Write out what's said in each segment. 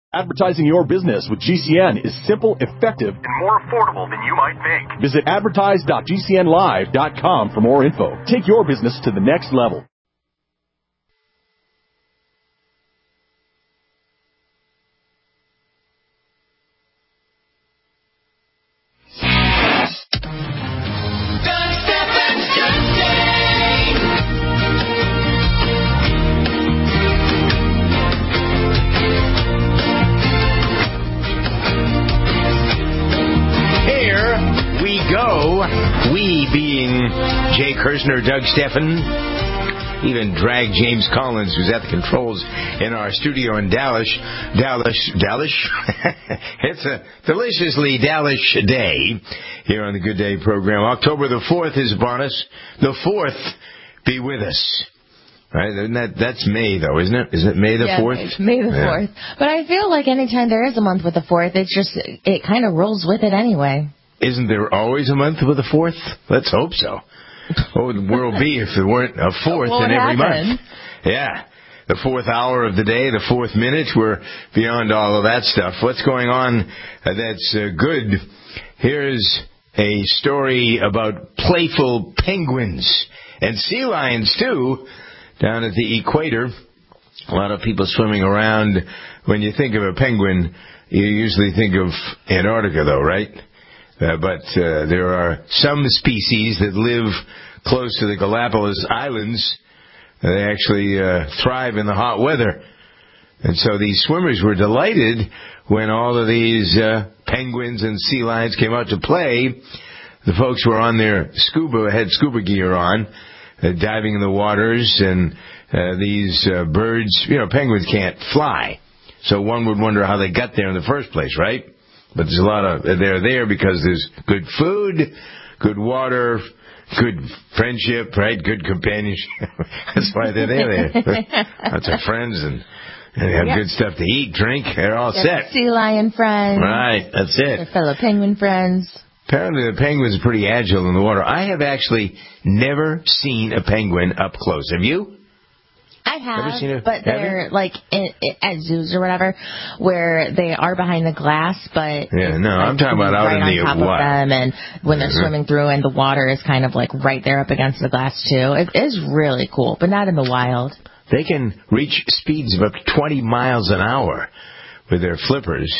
Advertising your business with GCN is simple, effective, and more affordable than you might think. Visit advertise.gcnlive.com for more info. Take your business to the next level. We being Jay Kirsner, Doug Steffen, even dragged James Collins, who's at the controls in our studio in Dallas. It's a deliciously Dallas day here on the Good Day program. October the 4th is upon us. The 4th be with us. Right? That's May, though, isn't it? Is it May the 4th? It's May the 4th. But I feel like anytime there is a month with the 4th, it kind of rolls with it anyway. Isn't there always a month with a 4th? Let's hope so. What would the world be if there weren't a 4th in every month? Yeah. The 4th hour of the day, the 4th minute, we're beyond all of that stuff. What's going on that's good? Here's a story about playful penguins and sea lions, too, down at the equator. A lot of people swimming around. When you think of a penguin, you usually think of Antarctica, though, right? But there are some species that live close to the Galapagos Islands. They actually thrive in the hot weather. And so these swimmers were delighted when all of these penguins and sea lions came out to play. The folks were on their had scuba gear on, diving in the waters, and these birds, penguins can't fly. So one would wonder how they got there in the first place, right? But there's a lot of, they're there because there's good food, good water, good friendship, right? Good companionship. That's why they're there. Lots of friends and they have good stuff to eat, drink. They're all set. Sea lion friends. Right, that's it. Their fellow penguin friends. Apparently the penguin's pretty agile in the water. I have actually never seen a penguin up close. Have you? I have, but they're like at zoos or whatever, where they are behind the glass, but I'm talking about out in the water. Them, and when they're swimming through, and the water is kind of like right there up against the glass too. It is really cool, but not in the wild. They can reach speeds of up to 20 miles an hour with their flippers.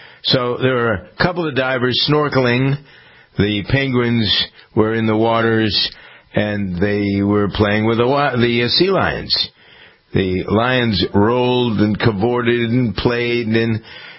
So there were a couple of divers snorkeling. The penguins were in the waters, and they were playing with the sea lions. The lions rolled and cavorted and played, and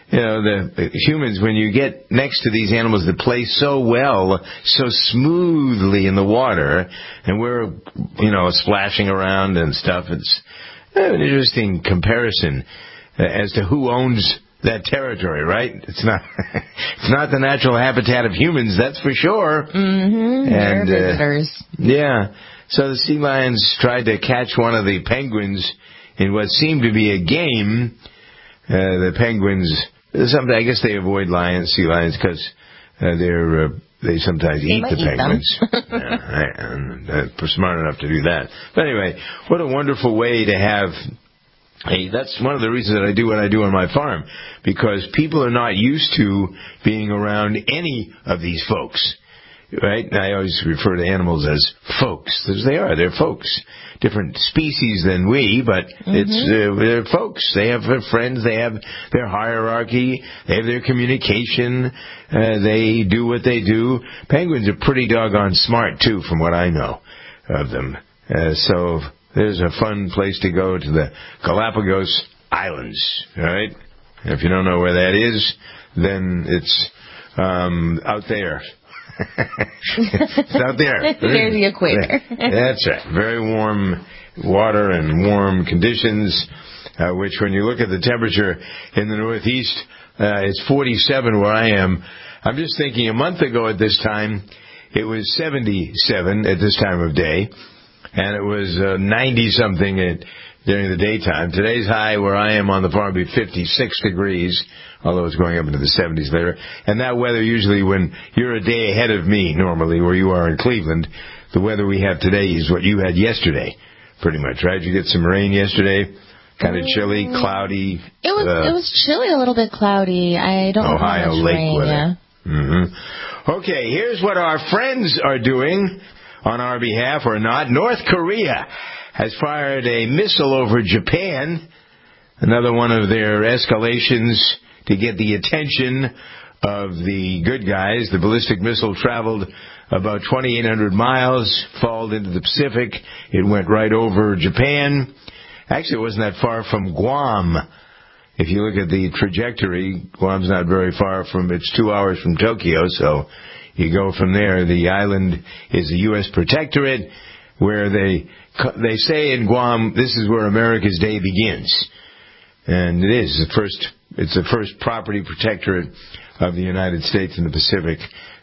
the humans, when you get next to these animals that play so well, so smoothly in the water, and we're splashing around and stuff, it's an interesting comparison as to who owns that territory, right? It's not the natural habitat of humans, that's for sure. Mm-hmm. And they're visitors. Yeah. So the sea lions tried to catch one of the penguins in what seemed to be a game. The penguins, I guess they avoid sea lions, because they sometimes eat the penguins. They're smart enough to do that. But anyway, what a wonderful way to have. Hey, that's one of the reasons that I do what I do on my farm, because people are not used to being around any of these folks. Right? I always refer to animals as folks, because they're folks. Different species than we, but they're folks. They have their friends, they have their hierarchy, they have their communication, they do what they do. Penguins are pretty doggone smart, too, from what I know of them. So there's a fun place to go, to the Galapagos Islands, right? If you don't know where that is, then it's out there. It's out there. Near the equator. That's right. Very warm water and warm conditions, which when you look at the temperature in the Northeast, it's 47 where I am. I'm just thinking a month ago at this time, it was 77 at this time of day, and it was 90-something during the daytime. Today's high where I am on the farm will be 56 degrees, although it's going up into the 70s later. And that weather usually, when you're a day ahead of me normally, where you are in Cleveland, the weather we have today is what you had yesterday, pretty much, right? You get some rain yesterday, Kind of chilly, cloudy. It was chilly, a little bit cloudy. I don't know Ohio how much Lake rain, weather. yeah. Mm-hmm. Okay, here's what our friends are doing on our behalf or not. North Korea has fired a missile over Japan, another one of their escalations to get the attention of the good guys. The ballistic missile traveled about 2,800 miles, followed into the Pacific. It went right over Japan. Actually, it wasn't that far from Guam. If you look at the trajectory, Guam's not very far from, it's 2 hours from Tokyo, so you go from there. The island is a U.S. protectorate where they say in Guam, this is where America's day begins. And it is it's the first property protectorate of the United States in the Pacific.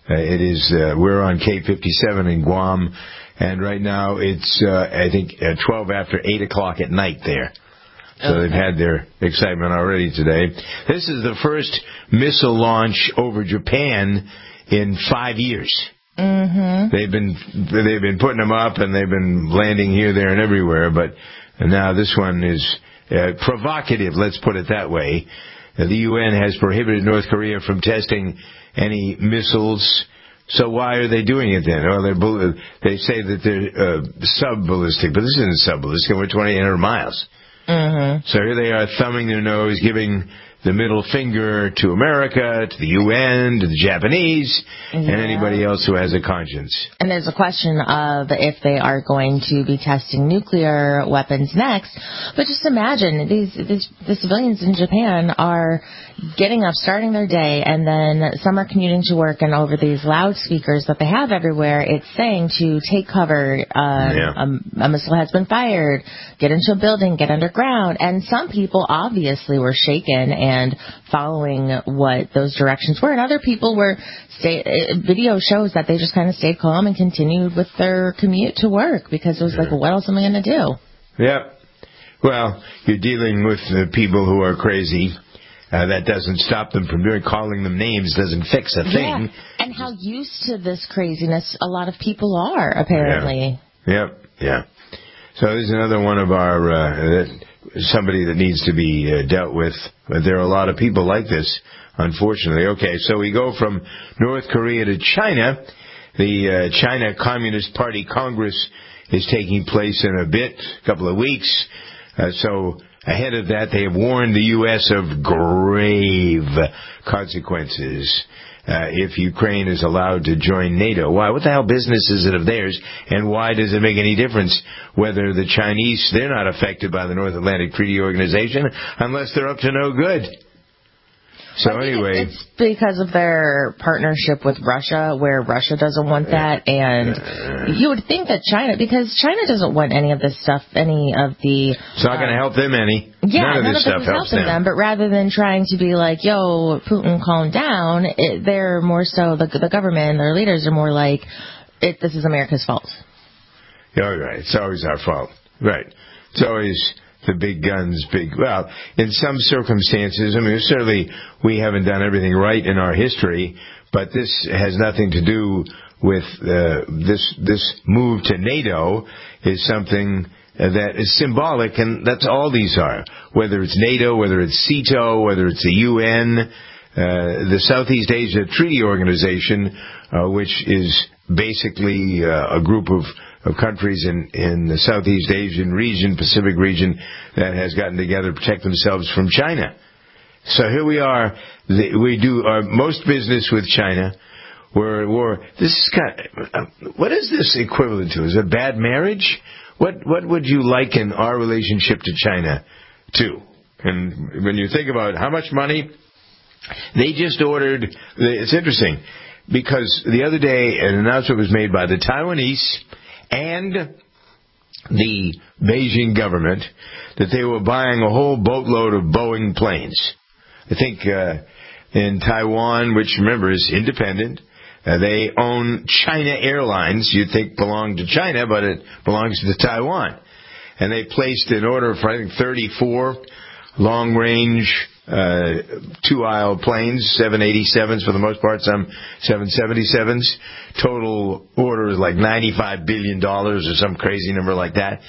We're on Cape 57 in Guam, and right now it's, I think, 12 after 8 o'clock at night there. So they've had their excitement already today. This is the first missile launch over Japan in 5 years. Mm-hmm. They've been putting them up, and they've been landing here, there, and everywhere, but now this one is provocative, let's put it that way. The UN has prohibited North Korea from testing any missiles. So why are they doing it then? Well, they say that they're sub-ballistic, but this isn't sub-ballistic. We're 2,800 miles. Mm-hmm. So here they are thumbing their nose, giving the middle finger to America, to the UN, to the Japanese, and anybody else who has a conscience. And there's a question of if they are going to be testing nuclear weapons next. But just imagine, the civilians in Japan are getting up, starting their day, and then some are commuting to work, and over these loudspeakers that they have everywhere, it's saying to take cover, a missile has been fired, get into a building, get underground. And some people obviously were shaken and following what those directions were, and other people were video shows that they just kind of stayed calm and continued with their commute to work because it was like, well, what else am I going to do? Yep. Well, you're dealing with people who are crazy. That doesn't stop them from calling them names, doesn't fix a thing. Yeah. And how used to this craziness a lot of people are, apparently. Yeah. So there's another one of our somebody that needs to be dealt with. But there are a lot of people like this, unfortunately. Okay, so we go from North Korea to China. The China Communist Party Congress is taking place in a couple of weeks. So ahead of that, they have warned the U.S. of grave consequences if Ukraine is allowed to join NATO. Why? What the hell business is it of theirs? And why does it make any difference whether the Chinese, they're not affected by the North Atlantic Treaty Organization unless they're up to no good. So anyway, it's because of their partnership with Russia, where Russia doesn't want that, and you would think that because China doesn't want any of this stuff, It's not going to help them any. Yeah, none of this stuff helps them. But rather than trying to be like, "Yo, Putin, calm down," they're more so the government, their leaders are more like, "This is America's fault." Yeah, right. It's always our fault. Right. It's always the big guns, well, in some circumstances, I mean, certainly we haven't done everything right in our history, but this has nothing to do with this move to NATO is something that is symbolic, and that's all these are. Whether it's NATO, whether it's CETO, whether it's the UN, the Southeast Asia Treaty Organization, which is basically a group of countries in the Southeast Asian region, Pacific region, that has gotten together to protect themselves from China. So here we are. We do our most business with China. We're at war. This is what is this equivalent to? Is it bad marriage? What would you liken our relationship to China to? And when you think about how much money they just ordered, it's interesting because the other day an announcement was made by the Taiwanese and the Beijing government that they were buying a whole boatload of Boeing planes. I think in Taiwan, which remember is independent, they own China Airlines, you'd think belonged to China, but it belongs to Taiwan. And they placed an order for, I think, 34 long-range two-aisle planes, 787s for the most part, some 777s. Total order is like $95 billion or some crazy number like that.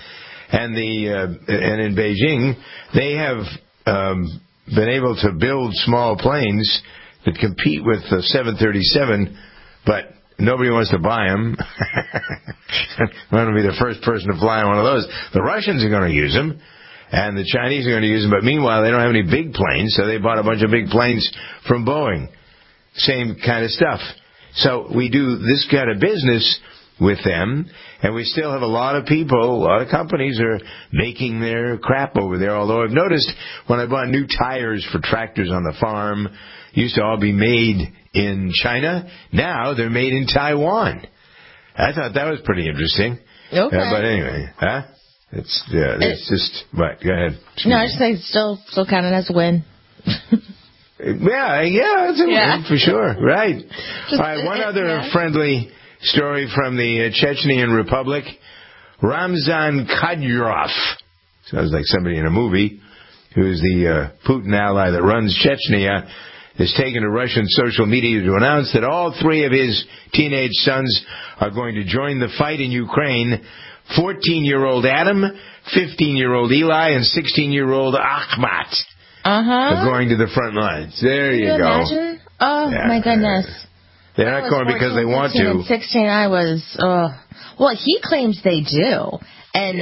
and in Beijing, they have been able to build small planes that compete with the 737, but nobody wants to buy them. I want to be the first person to fly on one of those. The Russians are going to use them, and the Chinese are going to use them, but meanwhile, they don't have any big planes, so they bought a bunch of big planes from Boeing. Same kind of stuff. So we do this kind of business with them, and we still have a lot of people, a lot of companies are making their crap over there, although I've noticed when I bought new tires for tractors on the farm, used to all be made in China. Now they're made in Taiwan. I thought that was pretty interesting. Okay. But anyway, it's just, what? Go ahead. No, I just say still counted as a win. Yeah, it's a win for sure. Right. All right, one other friendly story from the Chechenian Republic. Ramzan Kadyrov, sounds like somebody in a movie, who's the Putin ally that runs Chechnya, has taken to Russian social media to announce that all 3 of his teenage sons are going to join the fight in Ukraine. 14-year-old Adam, 15-year-old Eli, and 16-year-old Akhmat are going to the front lines. There you go. Imagine? Oh, my goodness. They're not going because they want to. And 16, I was, well, he claims they do. And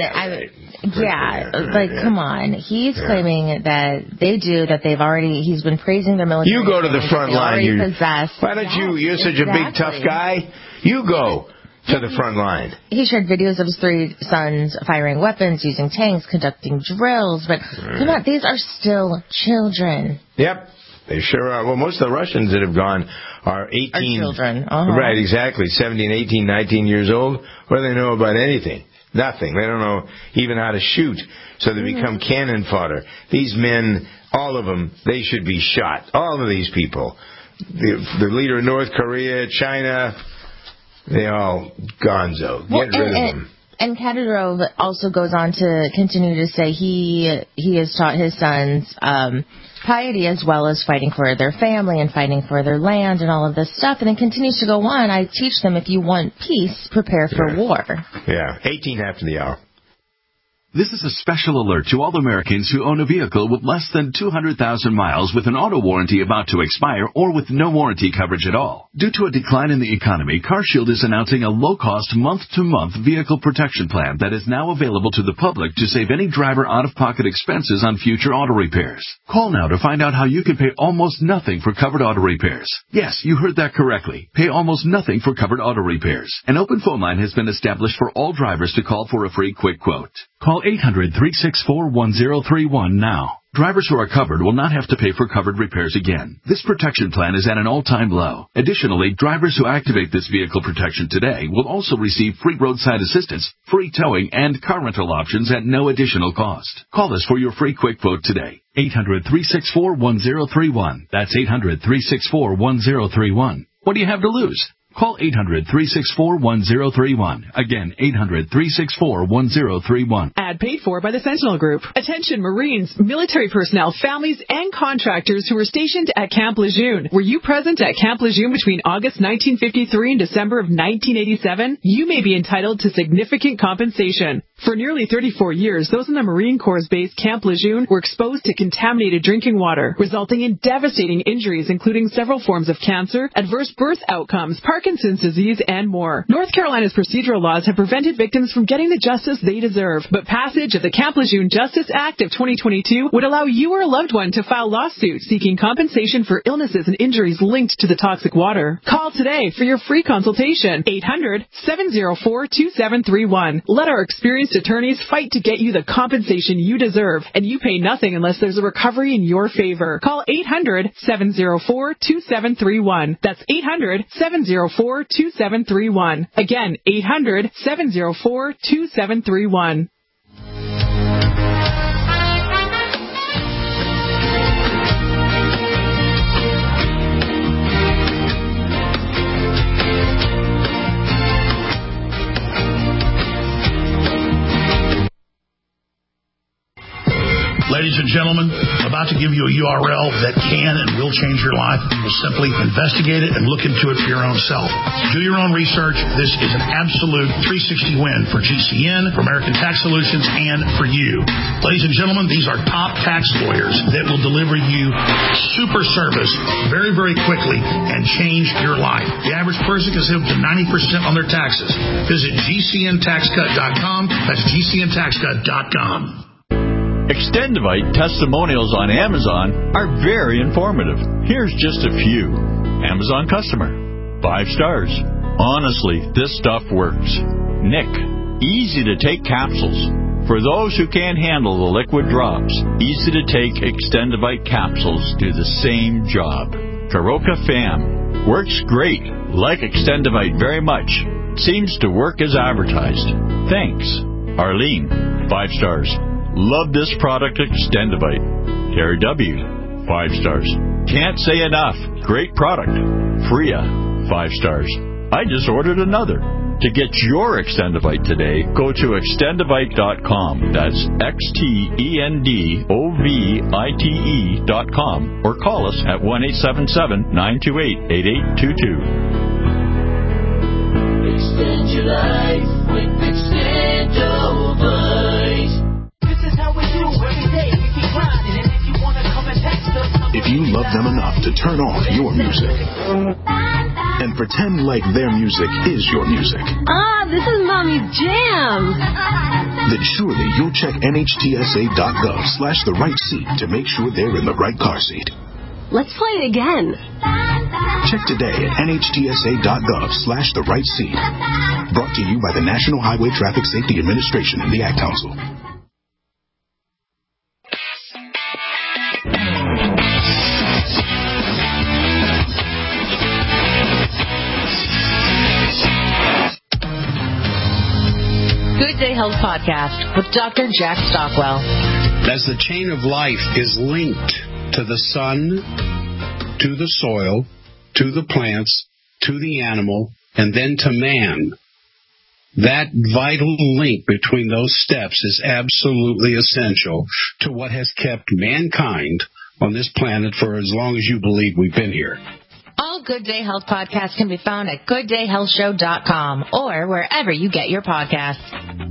come on. He's claiming that they do, that he's been praising their military. You go to the front line. Why don't you're such a big, tough guy. You go to the front line. He shared videos of his 3 sons firing weapons, using tanks, conducting drills. But come on, these are still children. Yep. They sure are. Well, most of the Russians that have gone are 18. Are children. Right, exactly. 17, 18, 19 years old. What do they know about anything? Nothing. They don't know even how to shoot. So they become cannon fodder. These men, all of them, they should be shot. All of these people. The leader of North Korea, China, they all gonzo. Get rid of them. And Kadyrov also goes on to continue to say he has taught his sons piety as well as fighting for their family and fighting for their land and all of this stuff. And then continues to go on. I teach them, if you want peace, prepare for war. Yeah, 18 after the hour. This is a special alert to all Americans who own a vehicle with less than 200,000 miles with an auto warranty about to expire or with no warranty coverage at all. Due to a decline in the economy, CarShield is announcing a low-cost month-to-month vehicle protection plan that is now available to the public to save any driver out-of-pocket expenses on future auto repairs. Call now to find out how you can pay almost nothing for covered auto repairs. Yes, you heard that correctly. Pay almost nothing for covered auto repairs. An open phone line has been established for all drivers to call for a free quick quote. Call 800-364-1031 now. Drivers who are covered will not have to pay for covered repairs again. This protection plan is at an all-time low. Additionally, drivers who activate this vehicle protection today will also receive free roadside assistance, free towing, and car rental options at no additional cost. Call us for your free quick quote today. 800-364-1031. That's 800-364-1031. What do you have to lose? Call 800-364-1031. Again, 800-364-1031. Ad paid for by the Sentinel Group. Attention Marines, military personnel, families, and contractors who were stationed at Camp Lejeune. Were you present at Camp Lejeune between August 1953 and December of 1987? You may be entitled to significant compensation. For nearly 34 years, those in the Marine Corps' base Camp Lejeune were exposed to contaminated drinking water, resulting in devastating injuries, including several forms of cancer, adverse birth outcomes, Parkinson's disease, and more. North Carolina's procedural laws have prevented victims from getting the justice they deserve, but passage of the Camp Lejeune Justice Act of 2022 would allow you or a loved one to file lawsuits seeking compensation for illnesses and injuries linked to the toxic water. Call today for your free consultation. 800-704-2731. Let our experienced attorneys fight to get you the compensation you deserve, and you pay nothing unless there's a recovery in your favor. Call 800-704-2731. That's 800-704-2731. Again, 800-704-2731. Ladies and gentlemen, about about to give you a URL that can and will change your life. You will simply investigate it and look into it for your own self. Do your own research. This is an absolute 360 win for GCN, for American Tax Solutions, and for you. Ladies and gentlemen, these are top tax lawyers that will deliver you super service very, very quickly and change your life. The average person can save up to 90% on their taxes. Visit GCNTaxCut.com. That's GCNTaxCut.com. Extendivite testimonials on Amazon are very informative. Here's just a few. Amazon customer. 5 stars. Honestly, this stuff works. Nick. Easy to take capsules. For those who can't handle the liquid drops, easy to take Extendivite capsules do the same job. Karoka Fam. Works great. Like Extendivite very much. Seems to work as advertised. Thanks. Arlene. 5 stars. Love this product, Extendivite. Terry W. 5 stars. Can't say enough. Great product. Freya. 5 stars. I just ordered another. To get your Extendivite today, go to extendivite.com. That's XTENDOVITE.com or call us at 1-877-928-8822. Extend your life with Extendivite. This is how we do every day. We keep grinding, and if you want to come and text us, if you love them enough to turn off your music and pretend like their music is your music. This is Mommy's jam. Then surely you'll check NHTSA.gov/the right seat to make sure they're in the right car seat. Let's play it again. Check today at NHTSA.gov/the right seat. Brought to you by the National Highway Traffic Safety Administration and the Ad Council. Good Day Health Podcast with Dr. Jack Stockwell. As the chain of life is linked to the sun, to the soil, to the plants, to the animal, and then to man, that vital link between those steps is absolutely essential to what has kept mankind on this planet for as long as you believe we've been here. All Good Day Health podcasts can be found at GoodDayHealthShow.com or wherever you get your podcasts.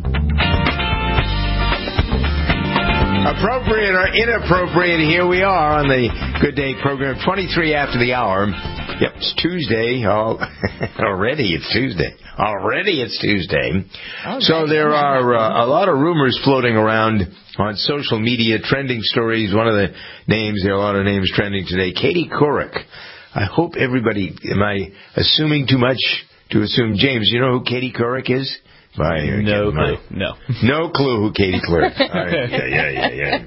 Appropriate or inappropriate, here we are on the Good Day program, 23 after the hour. Yep, it's Tuesday. Already it's Tuesday. So there are a lot of rumors floating around on social media, trending stories. One of the names, there are a lot of names trending today, Katie Couric. I hope everybody, am I assuming too much to assume? James, you know who Katie Couric is? No clue. No clue who Katie Couric is. Yeah.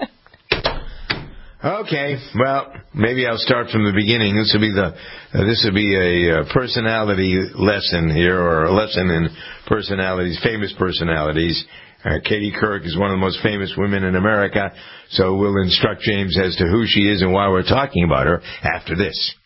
Okay, well, maybe I'll start from the beginning. This will be a personality lesson here, or a lesson in personalities, famous personalities. Katie Couric is one of the most famous women in America, so we'll instruct James as to who she is and why we're talking about her after this.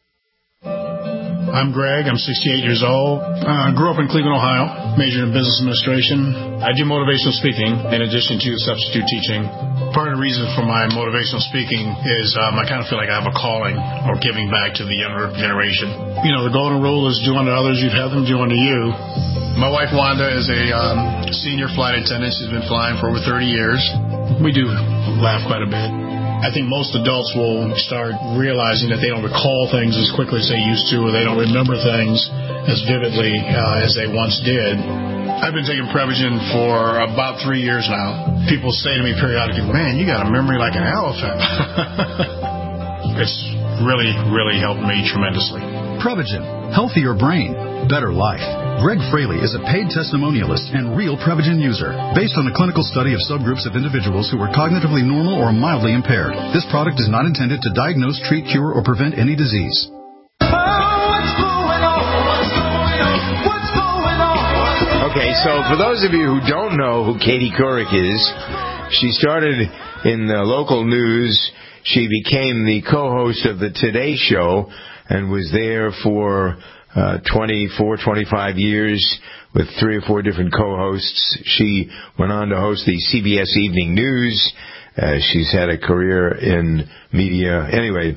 I'm Greg. I'm 68 years old. Grew up in Cleveland, Ohio. Majored in business administration. I do motivational speaking in addition to substitute teaching. Part of the reason for my motivational speaking is I kind of feel like I have a calling or giving back to the younger generation. You know, the golden rule is do unto others, you'd have them do unto you. My wife, Wanda, is a senior flight attendant. She's been flying for over 30 years. We do laugh quite a bit. I think most adults will start realizing that they don't recall things as quickly as they used to, or they don't remember things as vividly as they once did. I've been taking Prevagen for about 3 years now. People say to me periodically, man, you got a memory like an elephant. It's really, really helped me tremendously. Prevagen. Healthier brain. Better life. Greg Fraley is a paid testimonialist and real Prevagen user. Based on a clinical study of subgroups of individuals who were cognitively normal or mildly impaired, this product is not intended to diagnose, treat, cure, or prevent any disease. Okay, so for those of you who don't know who Katie Couric is, she started in the local news. She became the co-host of the Today Show and was there for 25 years with 3 or 4 different co-hosts. She went on to host the CBS Evening News, She's had a career in media. Anyway,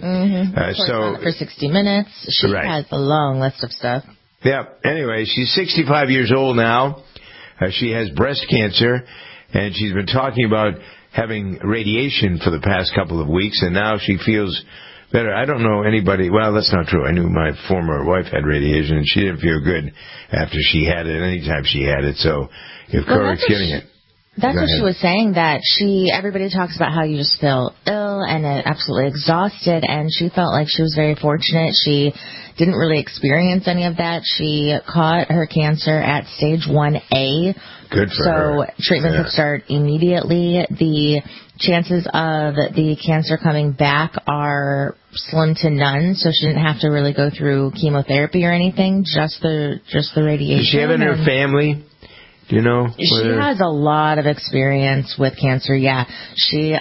for 60 Minutes. She has a long list of stuff. Yeah. Anyway, she's 65 years old now. She has breast cancer, and she's been talking about having radiation for the past couple of weeks, and now she feels better. I don't know anybody. Well, that's not true. I knew my former wife had radiation, and she didn't feel good after she had it, anytime she had it. So if Corric's getting it. That's what she was saying, that everybody talks about how you just feel ill and absolutely exhausted, and she felt like she was very fortunate. She didn't really experience any of that. She caught her cancer at stage 1A. Good for her. So treatment could start immediately. The chances of the cancer coming back are slim to none, so she didn't have to really go through chemotherapy or anything, just the radiation. Does she have in her family? Do you know? She has a lot of experience with cancer, yeah. She,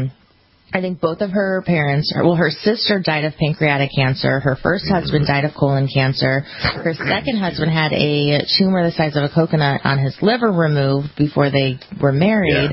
I think both of her parents, her sister died of pancreatic cancer. Her first husband died of colon cancer. Her second husband had a tumor the size of a coconut on his liver removed before they were married.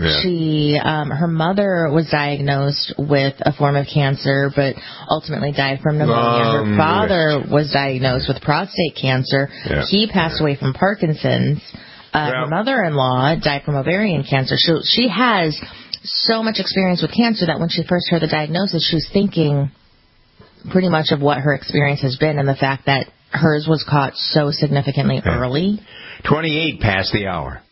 Yeah. Her mother was diagnosed with a form of cancer, but ultimately died from pneumonia. Her father was diagnosed with prostate cancer. Yeah. He passed away from Parkinson's. Her mother-in-law died from ovarian cancer. So she has so much experience with cancer that when she first heard the diagnosis, she was thinking pretty much of what her experience has been and the fact that hers was caught so significantly early. 28 past the hour.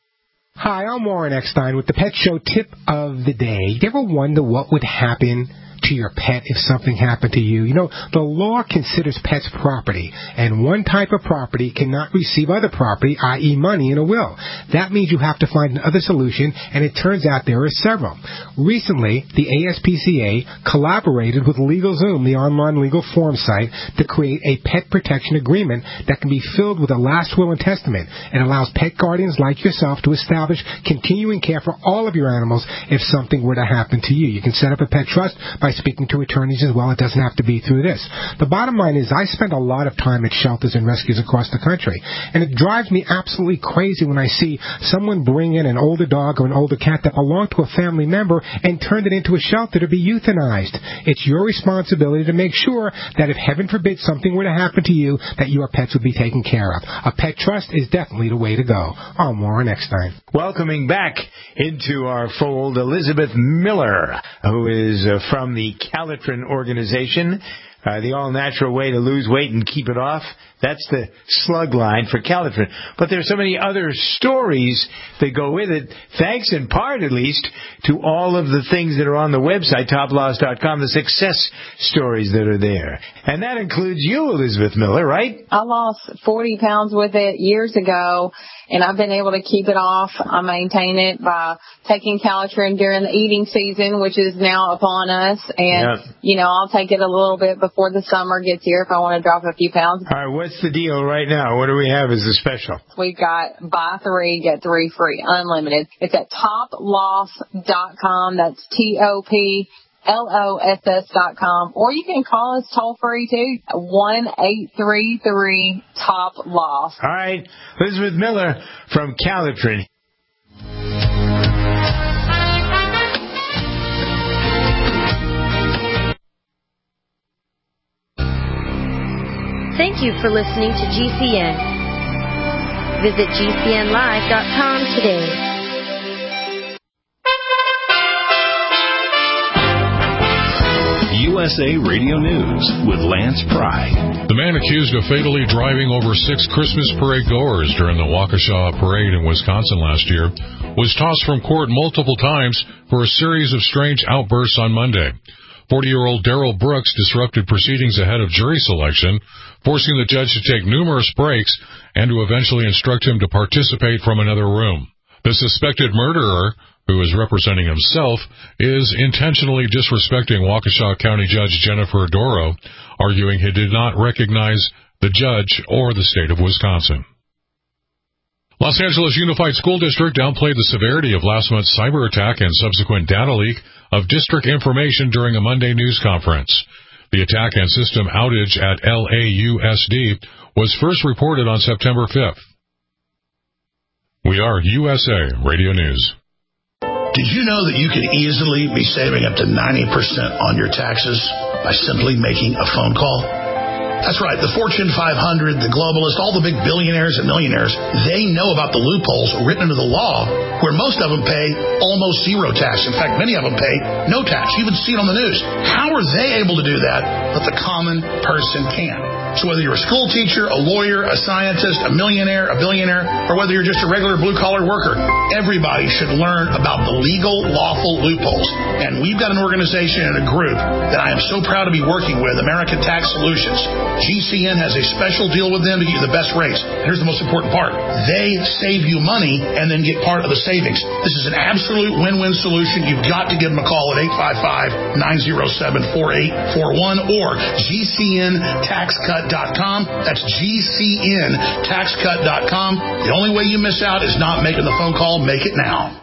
Hi, I'm Warren Eckstein with the Pet Show Tip of the Day. You ever wonder what would happen to your pet if something happened to you? You know, the law considers pets property, and one type of property cannot receive other property, i.e. money, in a will. That means you have to find another solution, and it turns out there are several. Recently, the ASPCA collaborated with LegalZoom, the online legal form site, to create a pet protection agreement that can be filled with a last will and testament. It allows pet guardians like yourself to establish continuing care for all of your animals if something were to happen to you. You can set up a pet trust by speaking to attorneys as well. It doesn't have to be through this. The bottom line is I spend a lot of time at shelters and rescues across the country, and it drives me absolutely crazy when I see someone bring in an older dog or an older cat that belonged to a family member and turn it into a shelter to be euthanized. It's your responsibility to make sure that if heaven forbid something were to happen to you, that your pets would be taken care of. A pet trust is definitely the way to go. I'm Warren Eckstein. Welcoming back into our fold Elizabeth Miller, who is from the Calitrin organization. The all-natural way to lose weight and keep it off. That's the slug line for Calitrin. But there's so many other stories that go with it, thanks in part, at least, to all of the things that are on the website, toploss.com, the success stories that are there. And that includes you, Elizabeth Miller, right? I lost 40 pounds with it years ago, and I've been able to keep it off. I maintain it by taking Calitrin during the eating season, which is now upon us. And, you know, I'll take it a little bit before the summer gets here if I want to drop a few pounds. All right, what's the deal right now? What do we have as a special? We've got buy 3, get 3 free, unlimited. It's at toploss.com. That's TOPLOSS.com. Or you can call us toll free too, 1-833-TOP-LOSS. All right, Elizabeth Miller from Calitrin. Thank you for listening to GCN. Visit GCNlive.com today. USA Radio News with Lance Pry. The man accused of fatally driving over 6 Christmas parade goers during the Waukesha parade in Wisconsin last year was tossed from court multiple times for a series of strange outbursts on Monday. 40-year-old Darrell Brooks disrupted proceedings ahead of jury selection, forcing the judge to take numerous breaks and to eventually instruct him to participate from another room. The suspected murderer, who is representing himself, is intentionally disrespecting Waukesha County Judge Jennifer Doro, arguing he did not recognize the judge or the state of Wisconsin. Los Angeles Unified School District downplayed the severity of last month's cyber attack and subsequent data leak of district information during a Monday news conference. The attack and system outage at LAUSD was first reported on September 5th. We are USA Radio News. Did you know that you can easily be saving up to 90% on your taxes by simply making a phone call? That's right. The Fortune 500, the globalists, all the big billionaires and millionaires, they know about the loopholes written into the law where most of them pay almost zero tax. In fact, many of them pay no tax. You even see it on the news. How are they able to do that, but the common person can't? So whether you're a school teacher, a lawyer, a scientist, a millionaire, a billionaire, or whether you're just a regular blue-collar worker, everybody should learn about the legal, lawful loopholes. And we've got an organization and a group that I am so proud to be working with, American Tax Solutions. GCN has a special deal with them to get you the best rates. Here's the most important part. They save you money and then get part of the savings. This is an absolute win-win solution. You've got to give them a call at 855-907-4841 or GCNTaxCut.com. That's GCNTaxCut.com. The only way you miss out is not making the phone call. Make it now.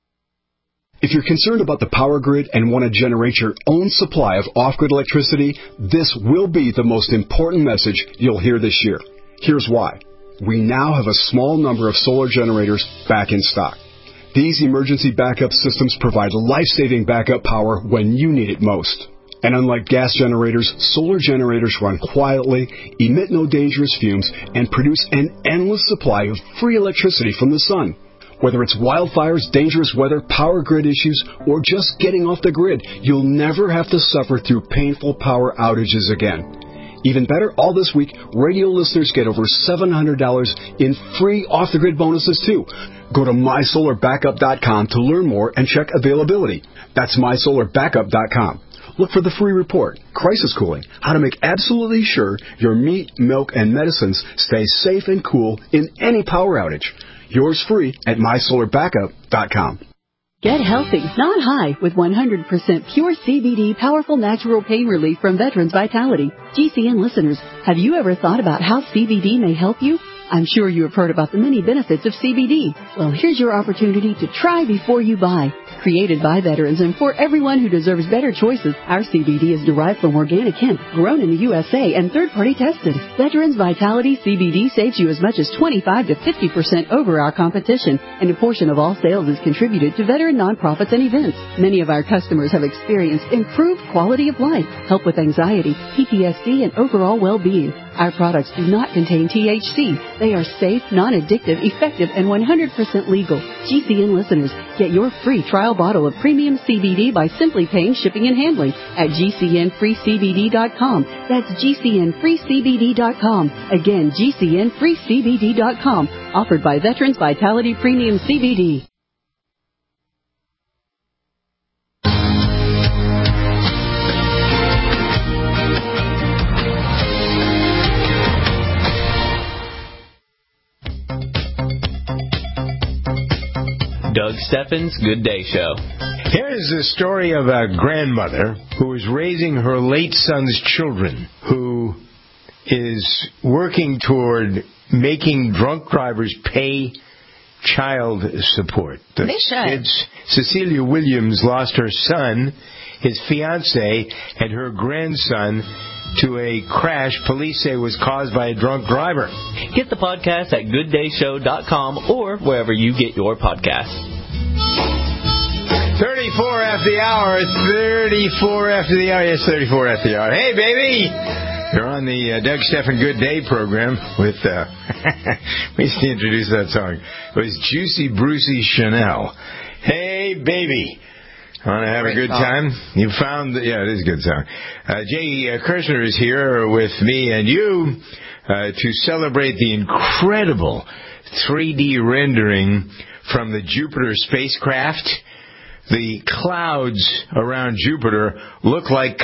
If you're concerned about the power grid and want to generate your own supply of off-grid electricity, this will be the most important message you'll hear this year. Here's why. We now have a small number of solar generators back in stock. These emergency backup systems provide life-saving backup power when you need it most. And unlike gas generators, solar generators run quietly, emit no dangerous fumes, and produce an endless supply of free electricity from the sun. Whether it's wildfires, dangerous weather, power grid issues, or just getting off the grid, you'll never have to suffer through painful power outages again. Even better, all this week, radio listeners get over $700 in free off-the-grid bonuses, too. Go to MySolarBackup.com to learn more and check availability. That's MySolarBackup.com. Look for the free report, Crisis Cooling, how to make absolutely sure your meat, milk, and medicines stay safe and cool in any power outage. Yours free at MySolarBackup.com. Get healthy, not high, with 100% pure CBD powerful natural pain relief from Veterans Vitality. GCN listeners, have you ever thought about how CBD may help you? I'm sure you have heard about the many benefits of CBD. Well, here's your opportunity to try before you buy. Created by veterans and for everyone who deserves better choices, our CBD is derived from organic hemp, grown in the USA, and third-party tested. Veterans Vitality CBD saves you as much as 25 to 50% over our competition, and a portion of all sales is contributed to veteran nonprofits and events. Many of our customers have experienced improved quality of life, help with anxiety, PTSD, and overall well-being. Our products do not contain THC. They are safe, non-addictive, effective, and 100% legal. GCN listeners, get your free trial bottle of premium CBD by simply paying shipping and handling at GCNFreeCBD.com. That's GCNFreeCBD.com. Again, GCNFreeCBD.com. Offered by Veterans Vitality Premium CBD. Doug Steffens' Good Day Show. Here's the story of a grandmother who is raising her late son's children, who is working toward making drunk drivers pay child support. They should. Cecilia Williams lost her son, his fiancée, and her grandson to a crash police say was caused by a drunk driver. Get the podcast at gooddayshow.com or wherever you get your podcasts. 34 after the hour. 34 after the hour. Yes, 34 after the hour. Hey, baby! You're on the Doug Stephan Good Day program with, we used to introduce that song. It was Juicy Brucey Chanel. Hey, baby! Want to have a good time? You found, it is a good song. Jay Kirshner is here with me and you to celebrate the incredible 3D rendering from the Jupiter spacecraft. The clouds around Jupiter look like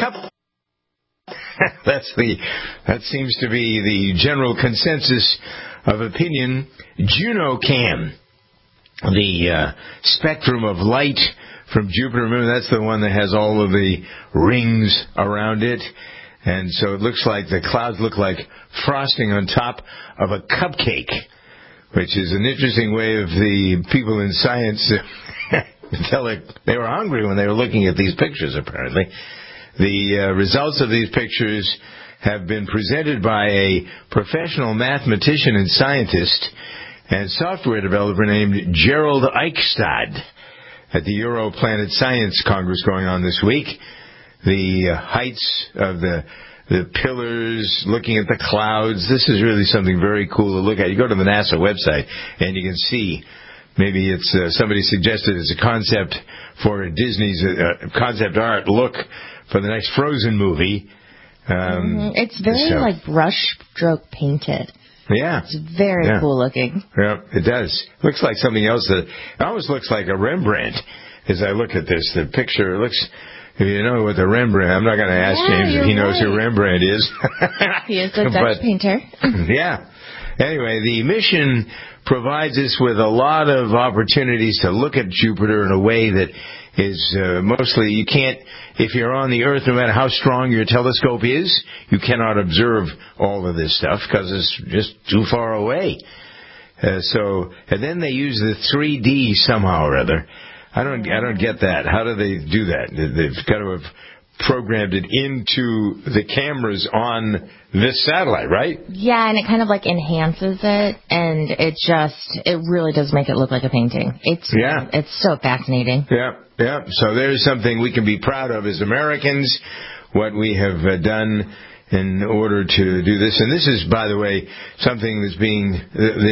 that seems to be the general consensus of opinion. JunoCam, the spectrum of light from Jupiter. Remember, that's the one that has all of the rings around it. And so it looks like the clouds look like frosting on top of a cupcake, which is an interesting way of the people in science tell they were hungry when they were looking at these pictures, apparently. The results of these pictures have been presented by a professional mathematician and scientist and software developer named Gerald Eichstad. at the Euro Planet Science Congress going on this week. The heights of the pillars, looking at the clouds. This is really something very cool to look at. You go to the NASA website and you can see. Maybe it's somebody suggested it's a concept for Disney's concept art look for the next Frozen movie. It's very like brush stroke painted. Yeah. It's very cool looking. Yeah, it does. Looks like something else that it almost looks like a Rembrandt as I look at this. The picture looks, if you know what the Rembrandt, I'm not going to ask James if he knows who Rembrandt is. He is a Dutch painter. Yeah. Anyway, the mission provides us with a lot of opportunities to look at Jupiter in a way that is mostly, you can't, if you're on the Earth, no matter how strong your telescope is, you cannot observe all of this stuff because it's just too far away. And then they use the 3D somehow or other. I don't get that. How do they do that? They've got to have programmed it into the cameras on this satellite, right? Yeah, and it kind of like enhances it, and it really does make it look like a painting. It's so fascinating. Yeah. So there's something we can be proud of as Americans, what we have done in order to do this. And this is, by the way, something that's being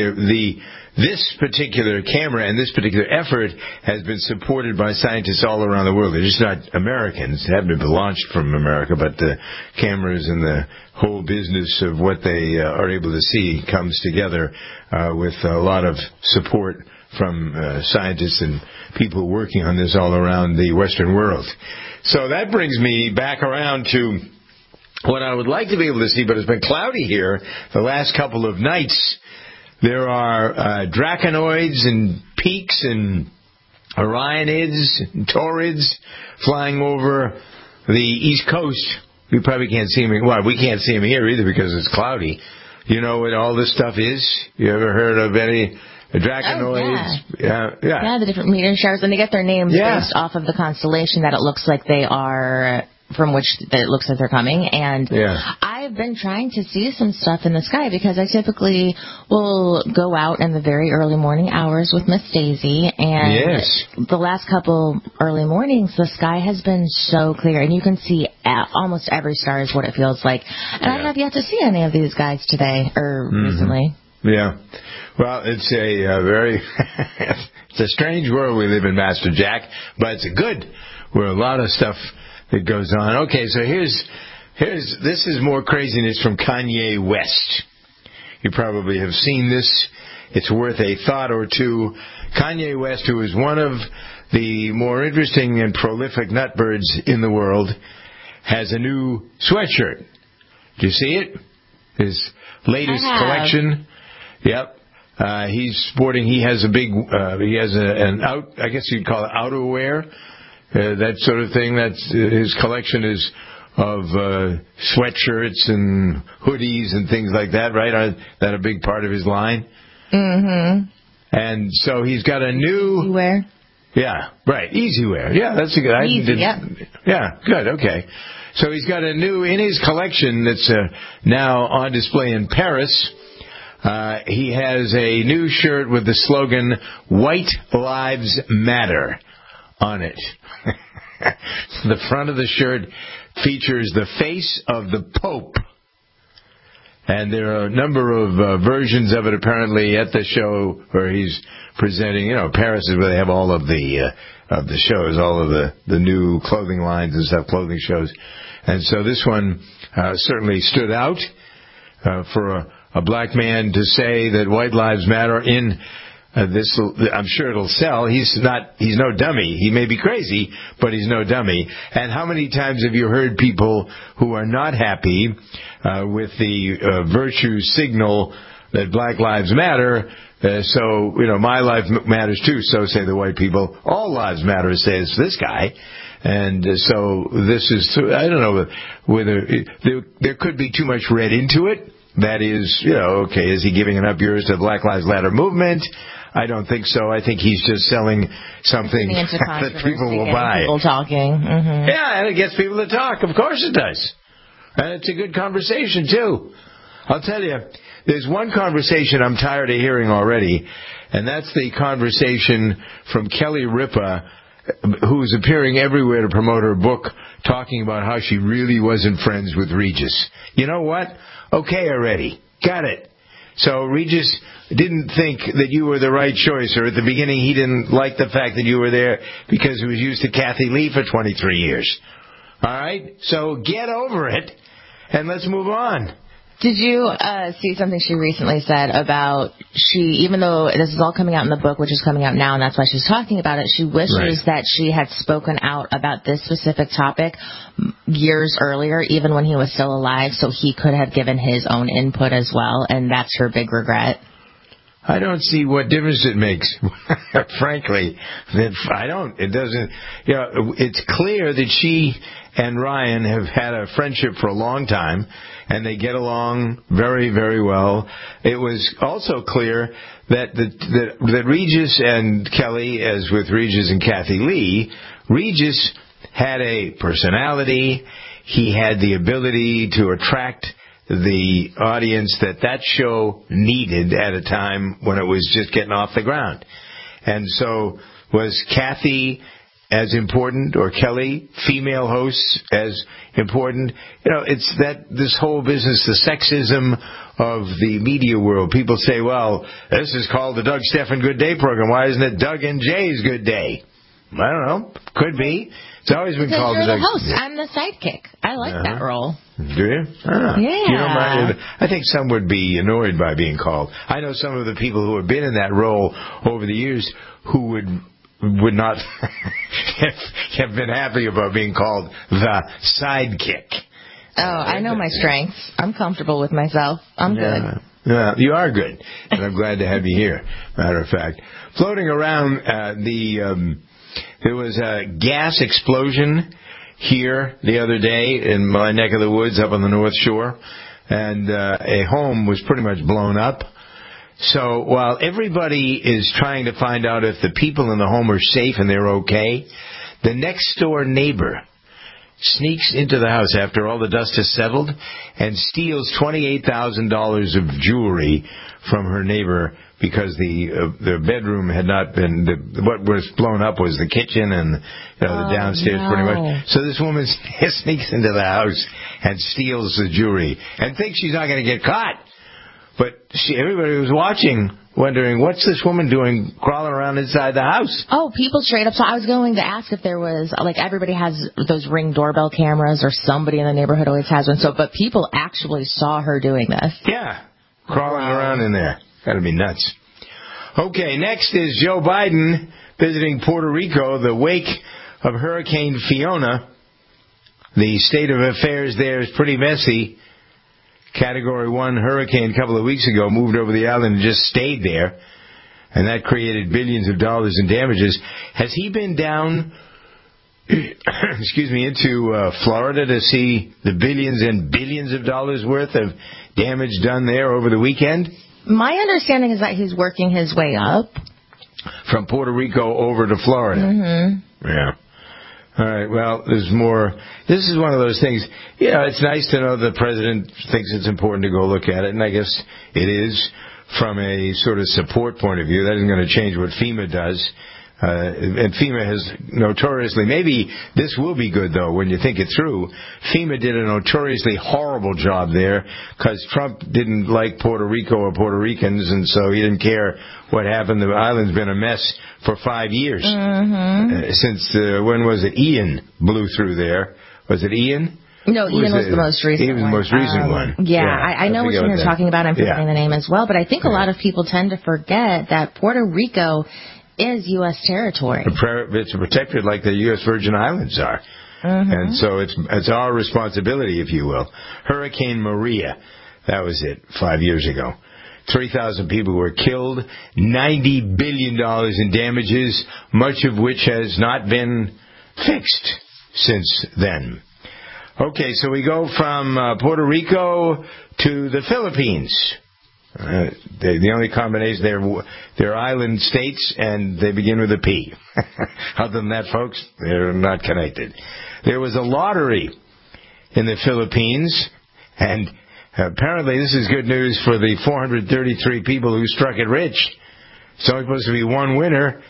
this particular camera and this particular effort has been supported by scientists all around the world. They're just not Americans. They haven't been launched from America, but the cameras and the whole business of what they are able to see comes together with a lot of support from scientists and people working on this all around the Western world. So that brings me back around to what I would like to be able to see, but it's been cloudy here the last couple of nights. There are Draconoids and Peaks and Orionids and Taurids flying over the East Coast. We probably can't see them. Well, we can't see them here either because it's cloudy. You know what all this stuff is? You ever heard of any Draconoids? Yeah, the different meteor showers, and they get their names based off of the constellation that it looks like they are, from which it looks like they're coming. And I've been trying to see some stuff in the sky because I typically will go out in the very early morning hours with Miss Daisy. And the last couple early mornings, the sky has been so clear, and you can see almost every star is what it feels like. And I have yet to see any of these guys today or recently. Yeah. Well, it's a very it's a strange world we live in, Master Jack, but it's a good where a lot of stuff that goes on. Okay, so this is more craziness from Kanye West. You probably have seen this. It's worth a thought or two. Kanye West, who is one of the more interesting and prolific nutbirds in the world, has a new sweatshirt. Do you see it? His latest collection. Yep. He's sporting, he has a big, I guess you'd call it outerwear. That sort of thing. That's his collection is of sweatshirts and hoodies and things like that, right? That a big part of his line? Mm-hmm. And so he's got a new... Easy wear. Yeah, right. Easy wear. Yeah, that's a good idea. Easy, yeah, good. Okay. So he's got a new, in his collection that's now on display in Paris, he has a new shirt with the slogan, White Lives Matter, on it. The front of the shirt features the face of the Pope. And there are a number of versions of it apparently at the show where he's presenting. You know, Paris is where they have all of the shows, all of the new clothing lines and stuff, clothing shows. And so this one certainly stood out for a black man to say that White Lives Matter in this. I'm sure it'll sell. He's no dummy. He may be crazy, but he's no dummy. And how many times have you heard people who are not happy with the virtue signal that Black Lives Matter? So, you know, my life matters too. So say the white people. All lives matter, says this guy. And so this is, I don't know whether there could be too much read into it. That is, you know, okay, is he giving an up yours to the Black Lives Matter movement? I don't think so. I think he's just selling something that people will buy. People talking. Mm-hmm. Yeah, and it gets people to talk. Of course it does. And it's a good conversation, too. I'll tell you, there's one conversation I'm tired of hearing already, and that's the conversation from Kelly Ripa who's appearing everywhere to promote her book, talking about how she really wasn't friends with Regis. You know what? Okay already. Got it. So Regis didn't think that you were the right choice, or at the beginning he didn't like the fact that you were there because he was used to Kathy Lee for 23 years. All right? So get over it, and let's move on. Did you see something she recently said about even though this is all coming out in the book, which is coming out now, and that's why she's talking about it, she wishes that she had spoken out about this specific topic years earlier, even when he was still alive, so he could have given his own input as well, and that's her big regret. I don't see what difference it makes. Frankly, I don't. It doesn't. You know, it's clear that she and Ryan have had a friendship for a long time, and they get along very, very well. It was also clear that that Regis and Kelly, as with Regis and Kathy Lee, Regis had a personality. He had the ability to attract the audience that show needed at a time when it was just getting off the ground. And so was Kathy as important, or Kelly, female hosts, as important? You know, it's that this whole business, the sexism of the media world. People say, well, this is called the Doug Stephan Good Day program. Why isn't it Doug and Jay's Good Day? I don't know. Could be. It's always been called you're the host. I'm the sidekick. I like that role. Do you? Yeah. You don't mind? I think some would be annoyed by being called. I know some of the people who have been in that role over the years who would not have been happy about being called the sidekick. Oh, I know my strengths. I'm comfortable with myself. I'm good. Yeah, you are good, and I'm glad to have you here. Matter of fact, floating around there was a gas explosion here the other day in my neck of the woods up on the North Shore, and a home was pretty much blown up. So while everybody is trying to find out if the people in the home are safe and they're okay, the next door neighbor sneaks into the house after all the dust has settled and steals $28,000 of jewelry from her neighbor, because the bedroom had not been, what was blown up was the kitchen and the downstairs pretty much. So this woman sneaks into the house and steals the jewelry and thinks she's not going to get caught. But everybody was watching, wondering, what's this woman doing crawling around inside the house? Oh, people straight up. So I was going to ask if there was, like, everybody has those Ring doorbell cameras, or somebody in the neighborhood always has one. So, but people actually saw her doing this. Yeah, crawling around in there. Got to be nuts. Okay, next is Joe Biden visiting Puerto Rico, the wake of Hurricane Fiona. The state of affairs there is pretty messy. Category 1 hurricane a couple of weeks ago moved over the island and just stayed there, and that created billions of dollars in damages. Has he been down, into Florida to see the billions and billions of dollars worth of damage done there over the weekend? My understanding is that he's working his way up from Puerto Rico over to Florida. Mm-hmm. Yeah. All right, well, there's more. This is one of those things, it's nice to know the president thinks it's important to go look at it, and I guess it is from a sort of support point of view. That isn't going to change what FEMA does. And FEMA has notoriously, maybe this will be good, though, when you think it through. FEMA did a notoriously horrible job there because Trump didn't like Puerto Rico or Puerto Ricans, and so he didn't care what happened. The island's been a mess for 5 years. Mm-hmm. Since, when was it? Ian blew through there. Was it Ian? No, Ian was the most recent one. He was the most recent one. Yeah, I know which one you're talking about. I'm forgetting the name as well. But I think a lot of people tend to forget that Puerto Rico is U.S. territory. It's protected like the U.S. Virgin Islands are. Mm-hmm. And so it's our responsibility, if you will. Hurricane Maria, that was it, 5 years ago. 3,000 people were killed, $90 billion in damages, much of which has not been fixed since then. Okay, so we go from Puerto Rico to the Philippines. The only combination, they're island states, and they begin with a P. Other than that, folks, they're not connected. There was a lottery in the Philippines, and apparently this is good news for the 433 people who struck it rich. It's only supposed to be one winner,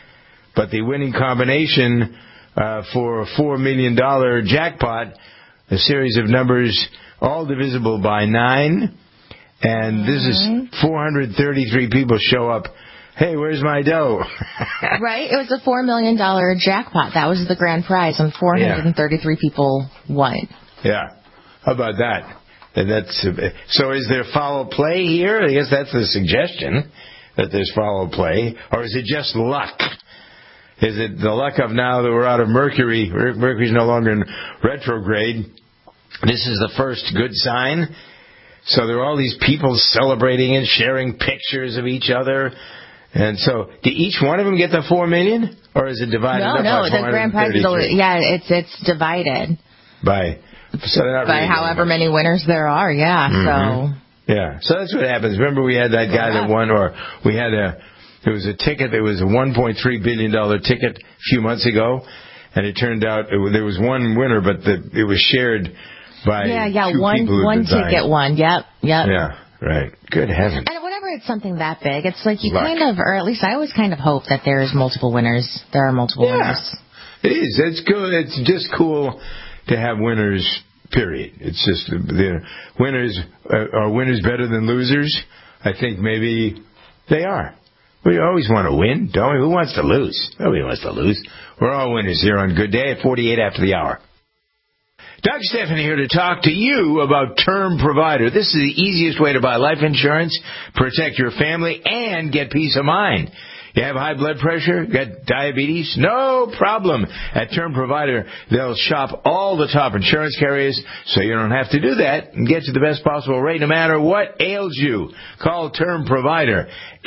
But the winning combination for a $4 million jackpot, a series of numbers all divisible by 9, and this is 433 people show up. Hey, where's my dough? Right? It was a $4 million jackpot. That was the grand prize, and 433 people won. Yeah. How about that? And so is there foul play here? I guess that's the suggestion, that there's foul play. Or is it just luck? Is it the luck of now that we're out of Mercury? Mercury's no longer in retrograde. This is the first good sign. So there are all these people celebrating and sharing pictures of each other. And so, did each one of them get the $4 million? Or is it divided up by 433? No, the grand prize is, it's divided. By however many winners there are, so. Yeah, so that's what happens. Remember we had that guy that won, or we had there was a ticket, it was a $1.3 billion ticket a few months ago, and it turned out there was one winner, but it was shared by two people one ticket won. Yep. Yeah, right. Good heavens. And whenever it's something that big, it's like you kind of, or at least I always kind of hope that there's multiple winners. There are multiple winners. It is. It's good. It's just cool to have winners, period. It's just the winners are winners better than losers. I think maybe they are. We always want to win, don't we? Who wants to lose? Nobody wants to lose. We're all winners here on Good Day at 48 after the hour. Doug Stephanie here to talk to you about Term Provider. This is the easiest way to buy life insurance, protect your family, and get peace of mind. You have high blood pressure? Got diabetes? No problem. At Term Provider, they'll shop all the top insurance carriers so you don't have to do that and get you the best possible rate no matter what ails you. Call Term Provider,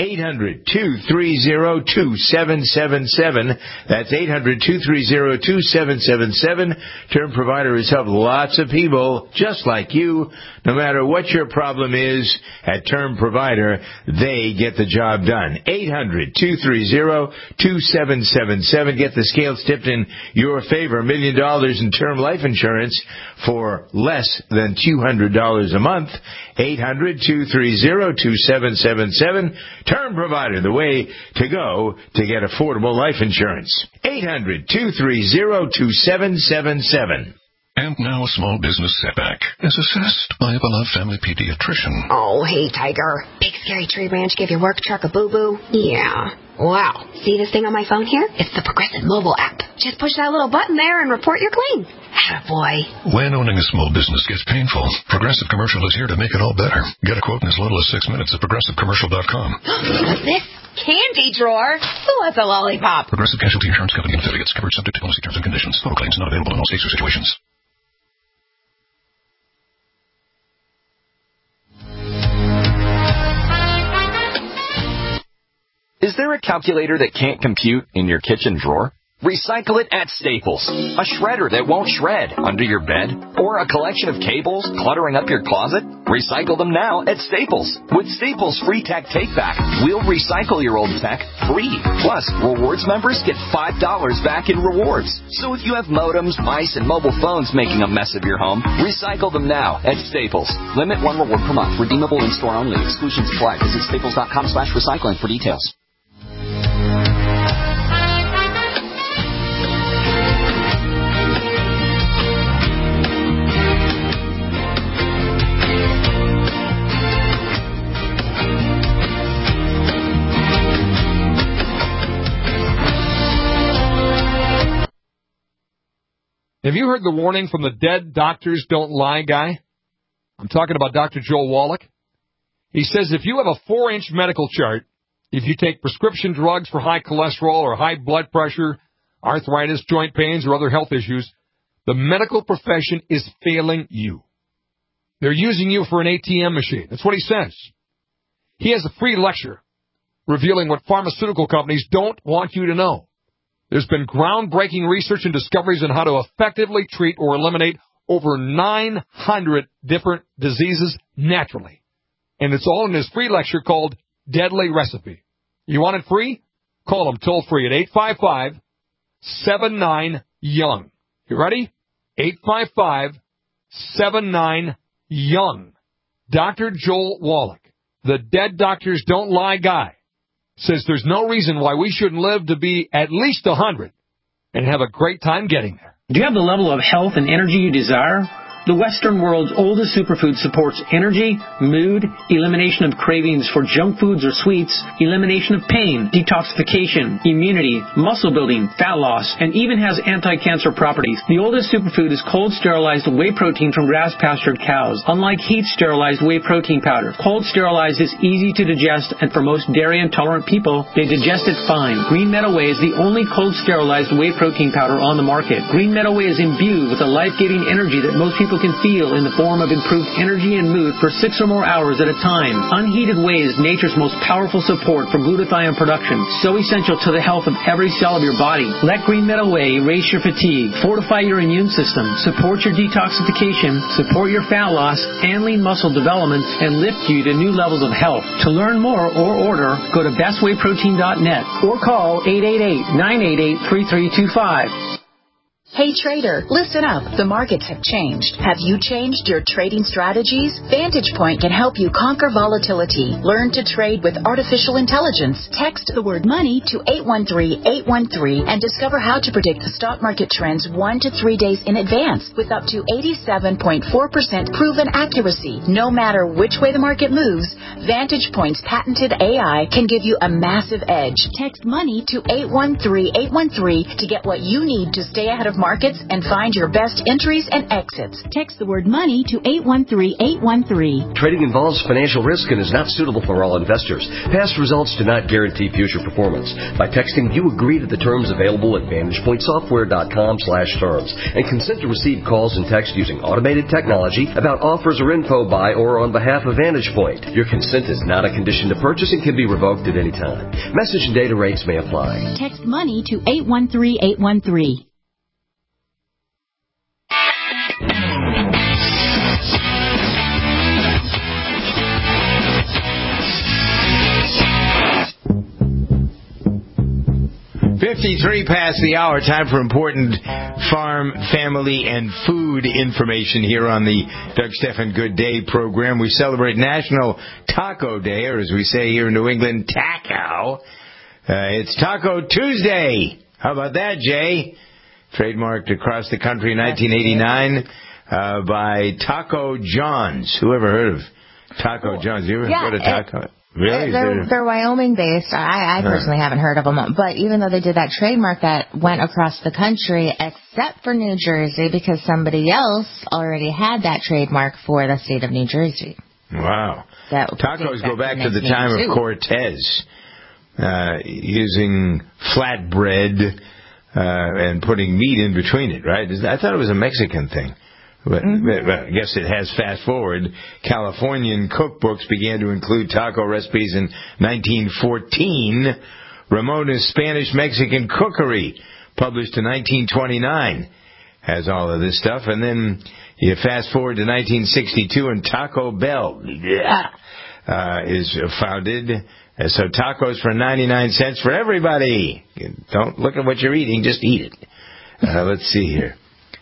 800-230-2777. That's 800-230-2777. Term Provider has helped lots of people just like you. No matter what your problem is, at Term Provider, they get the job done. 800-230-2777. Get the scales tipped in your favor. $1 million in term life insurance for less than $200 a month. 800-230-2777. Term Provider, the way to go to get affordable life insurance. 800-230-2777. And now a small business setback, as assessed by a beloved family pediatrician. Oh, hey, Tiger. Big Scary Tree Ranch give your work truck a boo-boo? Yeah. Wow. See this thing on my phone here? It's the Progressive mobile app. Just push that little button there and report you're clean. Attaboy. When owning a small business gets painful, Progressive Commercial is here to make it all better. Get a quote in as little as 6 minutes at ProgressiveCommercial.com. What's this? Candy drawer? Who wants a lollipop? Progressive Casualty Insurance Company and affiliates. Covered subject to policy terms and conditions. Photo claims not available in all states or situations. Is there a calculator that can't compute in your kitchen drawer? Recycle it at Staples. A shredder that won't shred under your bed? Or a collection of cables cluttering up your closet? Recycle them now at Staples. With Staples Free Tech Take-Back, we'll recycle your old tech free. Plus, Rewards members get $5 back in rewards. So if you have modems, mice, and mobile phones making a mess of your home, recycle them now at Staples. Limit 1 reward per month. Redeemable in-store only. Exclusions apply. Visit staples.com/recycling for details. Have you heard the warning from the Dead Doctors Don't Lie guy? I'm talking about Dr. Joel Wallach. He says if you have a 4-inch medical chart, if you take prescription drugs for high cholesterol or high blood pressure, arthritis, joint pains, or other health issues, the medical profession is failing you. They're using you for an ATM machine. That's what he says. He has a free lecture revealing what pharmaceutical companies don't want you to know. There's been groundbreaking research and discoveries on how to effectively treat or eliminate over 900 different diseases naturally. And it's all in his free lecture called Deadly Recipe. You want it free? Call him toll free at 855-79-YOUNG. You ready? 855-79-YOUNG. Dr. Joel Wallach, the Dead Doctors Don't Lie guy. says there's no reason why we shouldn't live to be at least 100 and have a great time getting there. Do you have the level of health and energy you desire? The Western world's oldest superfood supports energy, mood, elimination of cravings for junk foods or sweets, elimination of pain, detoxification, immunity, muscle building, fat loss, and even has anti-cancer properties. The oldest superfood is cold sterilized whey protein from grass-pastured cows. Unlike heat sterilized whey protein powder, cold sterilized is easy to digest, and for most dairy intolerant people, they digest it fine. Green Meadow Whey is the only cold sterilized whey protein powder on the market. Green Meadow Whey is imbued with a life-giving energy that most people can feel in the form of improved energy and mood for 6 or more hours at a time. Unheated whey is nature's most powerful support for glutathione production, so essential to the health of every cell of your body. Let Green Meadow Whey erase your fatigue, fortify your immune system, support your detoxification, support your fat loss, and lean muscle development, and lift you to new levels of health. To learn more or order, go to bestwayprotein.net or call 888-988-3325. Hey trader, listen up. The markets have changed. Have you changed your trading strategies? Vantage Point can help you conquer volatility. Learn to trade with artificial intelligence. Text the word money to 813-813 and discover how to predict the stock market trends 1 to 3 days in advance with up to 87.4% proven accuracy. No matter which way the market moves, Vantage Point's patented AI can give you a massive edge. Text money to 813-813 to get what you need to stay ahead of markets and find your best entries and exits. Text the word money to 813-813. Trading involves financial risk and is not suitable for all investors. Past results do not guarantee future performance. By texting, you agree to the terms available at VantagePointSoftware.com/terms and consent to receive calls and text using automated technology about offers or info by or on behalf of Vantage Point. Your consent is not a condition to purchase and can be revoked at any time. Message and data rates may apply. Text money to 813-813. .53 past the hour. Time for important farm, family, and food information here on the Doug Stephan Good Day program. We celebrate National Taco Day, or as we say here in New England, taco. It's Taco Tuesday. How about that, Jay? Trademarked across the country in 1989 by Taco John's. Who ever heard of Taco John's? You ever heard of Taco? Really? They're Wyoming-based. I personally haven't heard of them. But even though they did that trademark, that went across the country, except for New Jersey, because somebody else already had that trademark for the state of New Jersey. Wow. Tacos go back to the time of Cortez, using flatbread and putting meat in between it, right? I thought it was a Mexican thing. But I guess it has fast forward. Californian cookbooks began to include taco recipes in 1914. Ramona's Spanish-Mexican Cookery, published in 1929, has all of this stuff. And then you fast forward to 1962, and Taco Bell is founded. So tacos for 99 cents for everybody. Don't look at what you're eating, just eat it. Let's see here.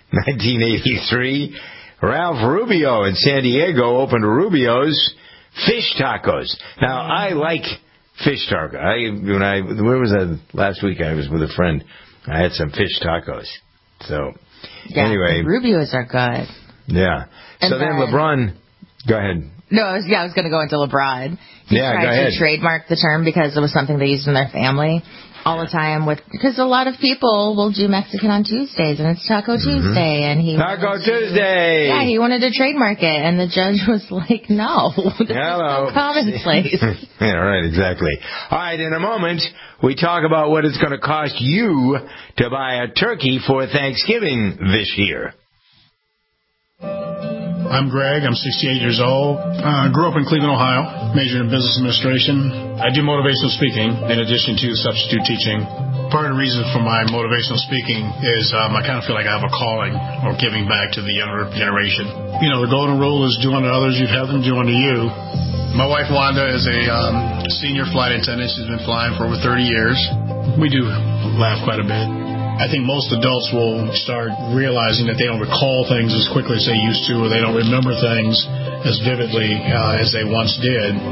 1983, Ralph Rubio in San Diego opened Rubio's Fish Tacos. Now, I like fish tacos. Where was I last week? I was with a friend. I had some fish tacos. So, anyway. Rubio's are good. Yeah. And so then LeBron, go ahead. No, I was going to go into LeBron. He tried to trademark the term because it was something they used in their family all the time, because a lot of people will do Mexican on Tuesdays, and it's Taco Tuesday, and he Tuesday. Yeah, he wanted to trademark it, and the judge was like, "No, this is so commonplace." Yeah, right, exactly. All right, in a moment we talk about what it's going to cost you to buy a turkey for Thanksgiving this year. I'm Greg. I'm 68 years old. Grew up in Cleveland, Ohio. Majored in business administration. I do motivational speaking in addition to substitute teaching. Part of the reason for my motivational speaking is I kind of feel like I have a calling or giving back to the younger generation. You know, the golden rule is do unto others you'd have them do unto you. My wife Wanda is a senior flight attendant. She's been flying for over 30 years. We do laugh quite a bit. I think most adults will start realizing that they don't recall things as quickly as they used to, or they don't remember things as vividly as they once did.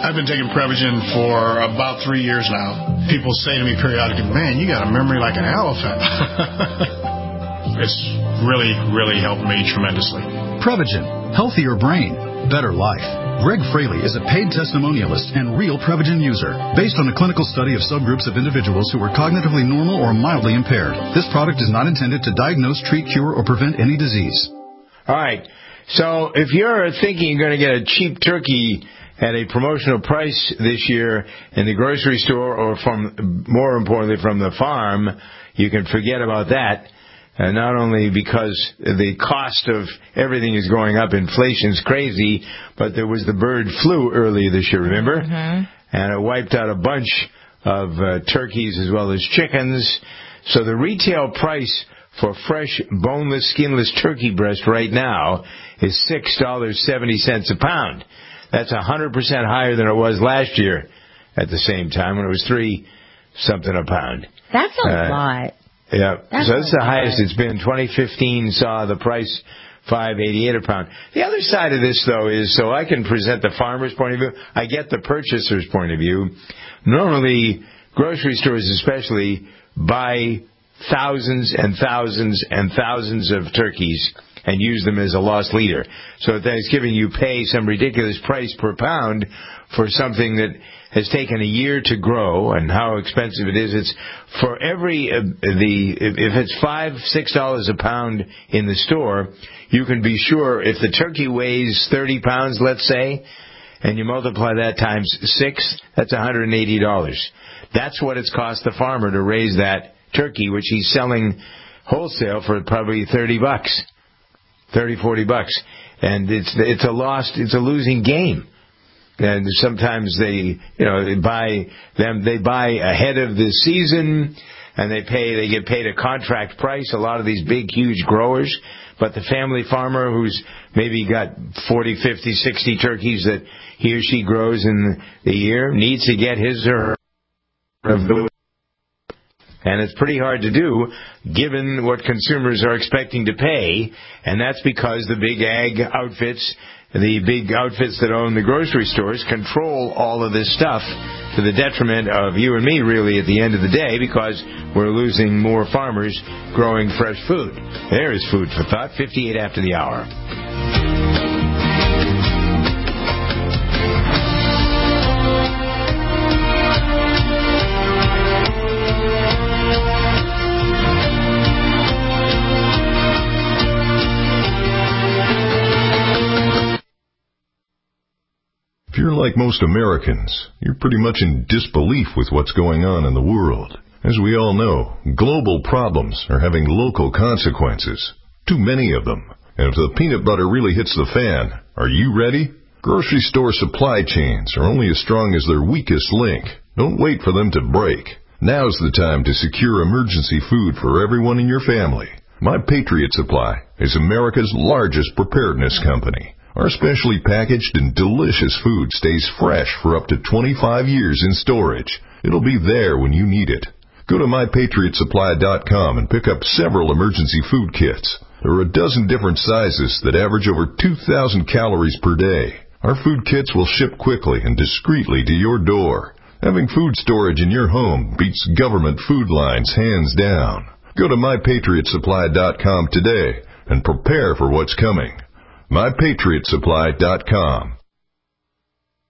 I've been taking Prevagen for about 3 years now. People say to me periodically, man, you got a memory like an elephant. It's really, really helped me tremendously. Prevagen. Healthier brain. Better life. Greg Fraley is a paid testimonialist and real Prevagen user, based on a clinical study of subgroups of individuals who were cognitively normal or mildly impaired. This product is not intended to diagnose, treat, cure, or prevent any disease. All right. So if you're thinking you're going to get a cheap turkey at a promotional price this year in the grocery store, or from, more importantly, from the farm, you can forget about that. Not only because the cost of everything is going up, inflation's crazy, but there was the bird flu earlier this year, remember? Mm-hmm. And it wiped out a bunch of turkeys as well as chickens. So the retail price for fresh, boneless, skinless turkey breast right now is $6.70 a pound. That's 100% higher than it was last year at the same time when it was $3-something a pound. That's a lot. Yeah, so that's the highest it's been. 2015 saw the price $5.88 a pound. The other side of this, though, is so I can present the farmer's point of view. I get the purchaser's point of view. Normally, grocery stores especially buy thousands and thousands and thousands of turkeys and use them as a loss leader. So at Thanksgiving, you pay some ridiculous price per pound for something that has taken a year to grow, and how expensive it is. It's for every if it's $5-6 a pound in the store, you can be sure if the turkey weighs 30 pounds, let's say, and you multiply that times 6, that's $180. That's what it's cost the farmer to raise that turkey, which he's selling wholesale for probably $30, $40, and it's a losing game. And sometimes they buy ahead of the season, and they get paid a contract price. A lot of these big, huge growers, but the family farmer who's maybe got 40, 50, 60 turkeys that he or she grows in the year needs to get his or her of those. And it's pretty hard to do, given what consumers are expecting to pay, and that's because the big ag outfits, the big outfits that own the grocery stores, control all of this stuff to the detriment of you and me, really, at the end of the day, because we're losing more farmers growing fresh food. There is food for thought. 58 after the hour. If you're like most Americans, you're pretty much in disbelief with what's going on in the world. As we all know, global problems are having local consequences. Too many of them. And if the peanut butter really hits the fan, are you ready? Grocery store supply chains are only as strong as their weakest link. Don't wait for them to break. Now's the time to secure emergency food for everyone in your family. My Patriot Supply is America's largest preparedness company. Our specially packaged and delicious food stays fresh for up to 25 years in storage. It'll be there when you need it. Go to MyPatriotSupply.com and pick up several emergency food kits. There are a dozen different sizes that average over 2,000 calories per day. Our food kits will ship quickly and discreetly to your door. Having food storage in your home beats government food lines hands down. Go to MyPatriotSupply.com today and prepare for what's coming. MyPatriotSupply.com.